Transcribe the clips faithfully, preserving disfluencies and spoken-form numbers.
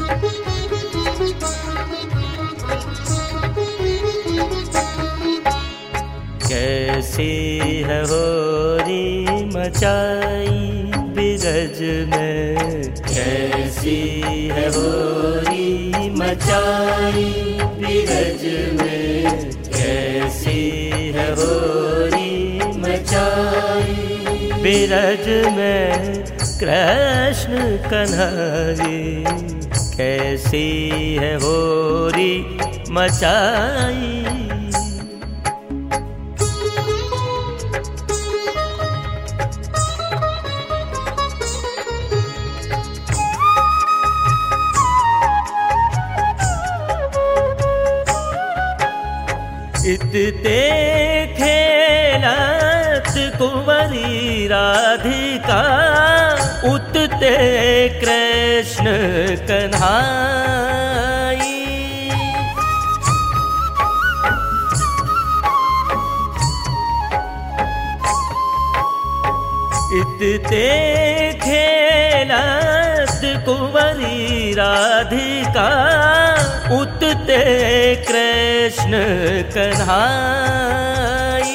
कैसी है होरी मचाई बिरज में, कैसी है होरी मचाई बिरज में, कैसी है होरी मचाई बिरज में कृष्ण कन्हैया, कैसी है होरी मचाई। इतते खेलत कुंवरी राधिका, उतते कृष्ण कन्हैया, इतते खेलत कुंवरी राधिका, उतते कृष्ण कन्हैया,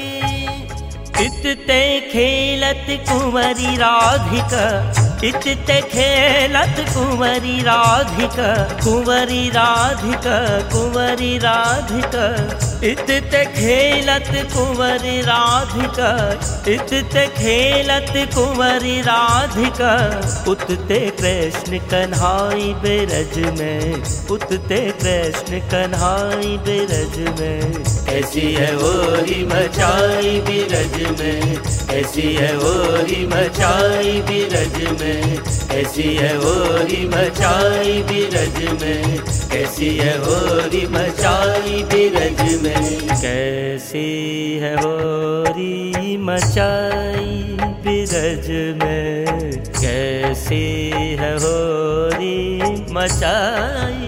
इतते खेलत कुंवरी राधिका, इतते खेलत कुंवरी राधिका, कुंवरी राधिका, कुंवरी राधिका, इतते खेलत कुंवरी राधिका, इतते खेलत कुंवरी राधिका, उतते कृष्ण कन्हैया बिरज में, उतते कृष्ण कन्हैया बिरज में, कैसी है होरी मचाई बिरज में, कैसी है होरी मचाई बिरज में, कैसी है होरी मचाई बिरज में, कैसी है होरी मचाई बिरज में, कैसी है होरी मचाई बिरज में, कैसी है होरी मचाई।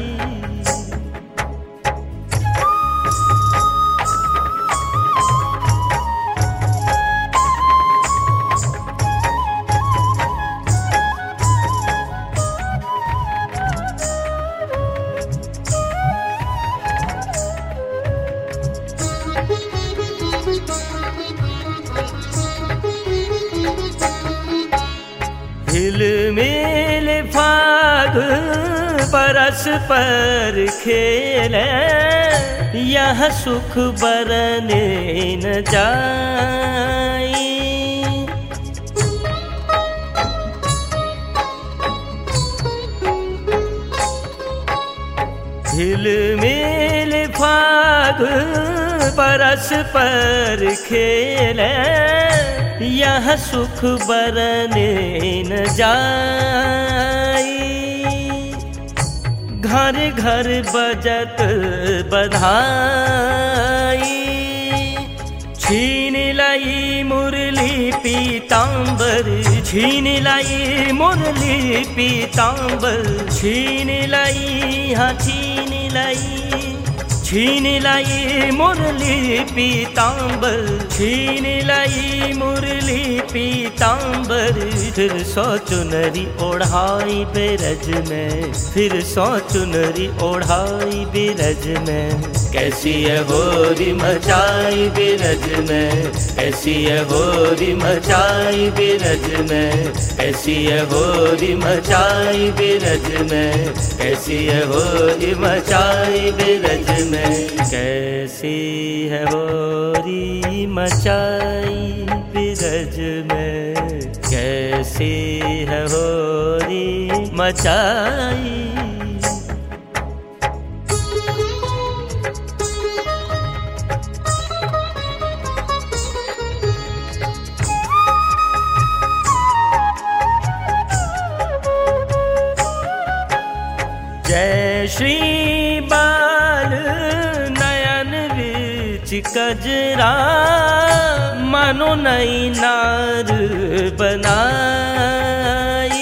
हिलमिल फाग परस पर खेले, यह सुख बरने न जाई, हिलमिल फाग परस पर खेले, यह सुख बरने न जाई, घर घर बजत बधाई, छीन लाई मुरली पीतांबर, छीन लाई मुरली पीतांबर, छीन लाई हाँ छीन लाई, छीन लाई मुरली पीतांबर, छीन लाई मुरली पीतांबर, फिर सौ चुनरी ओढ़ाई बिरज में, फिर सौ चुनरी ओढ़ाई बिरज में, कैसी है होरी मचाई बिरज में, कैसी है होरी मचाई बिरज में, कैसी है होरी मचाई बिरज में, कैसी है होरी मचाई बिरज में, कैसी है होरी मचाई बिरज में, कैसी है होरी मचाई। जय श्री बाल नयन विच कजरा, मनो नई नार बनाई,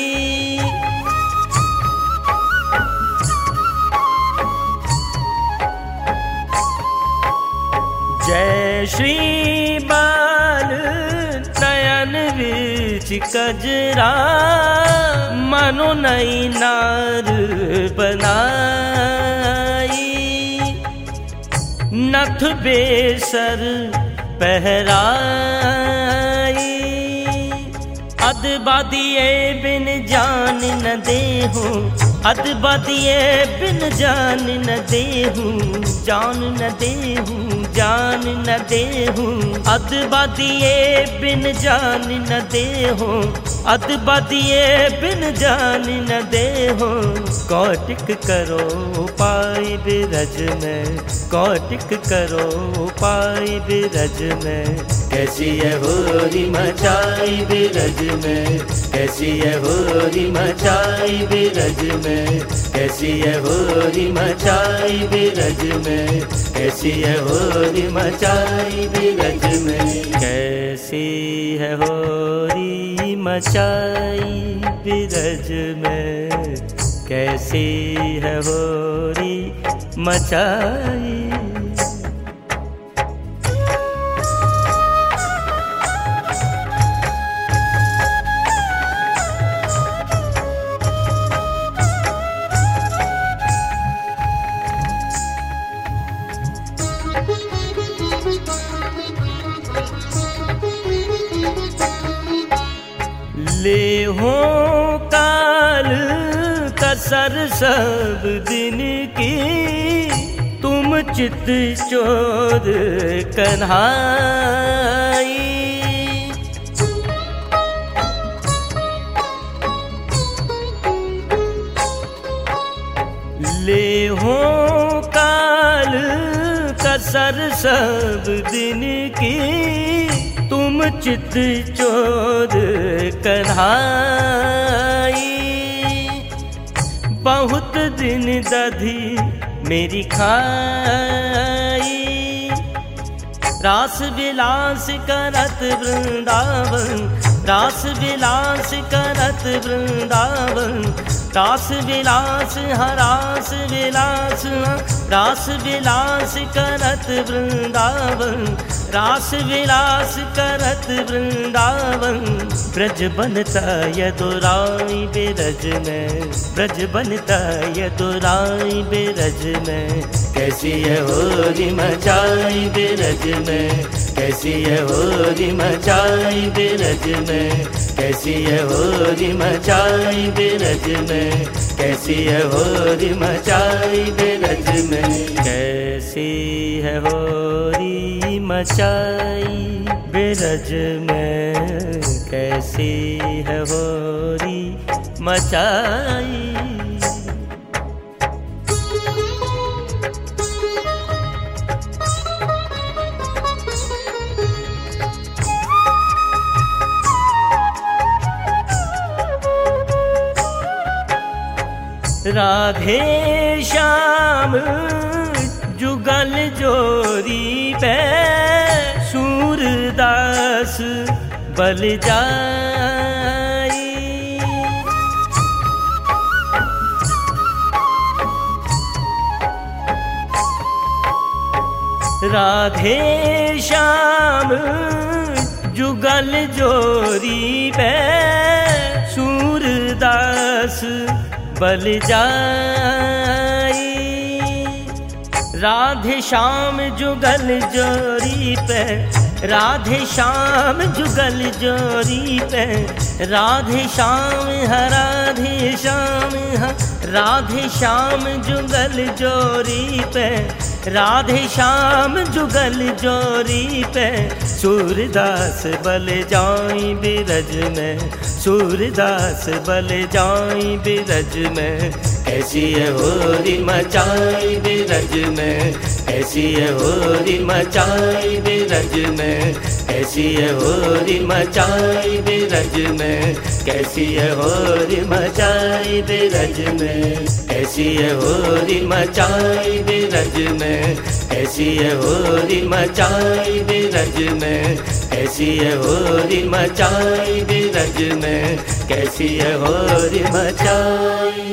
जय श्री बाल नयन विच कजरा, मानो नई नार बनाई, नथ बेसर पहराई। अदबादिए बिन जान न देहूँ, अदबादिए बिन जान न देहूँ, जान न देहूँ, जान न देहूँ। अदबादिए बिन जान न देहूँ, अदबादिए बिन जान न देहूँ। कौटिक करो उपाय बिरज में, कौटिक करो उपाय बिरज में। कैसी है होरी मचाई बिरज में, कैसी है होरी मचाई बिरज में, कैसी है होरी मचाई बिरज में, कैसी है होरी मचाई बिरज में। कैसी है होरी मचाई बिरज में, कैसी है होरी मचाई। ले हो काल कसर सब दिन की, तुम चित चोर कन्हाई। ले हो काल कसर सब दिन की, तुम चित चोर कन्हाई। बहुत दिन दधी मेरी खाई, रास विलास करत वृंदावन, रास विलास करत वृंदावन। रास विलास हरास विलास, रास विलास करत वृंदावन, रास विलास करत वृंदावन। ब्रज बनता यदुराई बिरज में, ब्रज बनता यदुराई बिरज में। कैसी है होरी मचाई बिरज में, कैसी है होरी मचाई बिरज में, कैसी है होरी मचाई बिरज में, कैसी है होरी मचाई बिरज में। कैसी है होरी मचाई बिरज में, कैसी है होरी मचाई। राधे श्याम जुगल जोरी पे, सूरदास बल जाई। राधे श्याम जुगल जोरी पे, सूरदास बल जाई। राधे श्याम जुगल जोरी पे, राधे श्याम जुगल जोरी पे, राधे श्याम हा राधे श्याम हा, राधे श्याम जुगल जोरी पे, राधे श्याम जुगल जोरी पे। सूरदास बल जाई बिरज में, सूरदास बल जाई बिरज में। कैसी है होरी मचाई बिरज में, कैसी है होरी मचाई बिरज में, कैसी है होरी मचाई बिरज में, कैसी है होरी मचाई बिरज में, कैसी है होरी मचाई बिरज में, कैसी है होरी मचाई बिरज में, कैसी है होरी मचाई बिरज में, कैसी है होरी मचाई।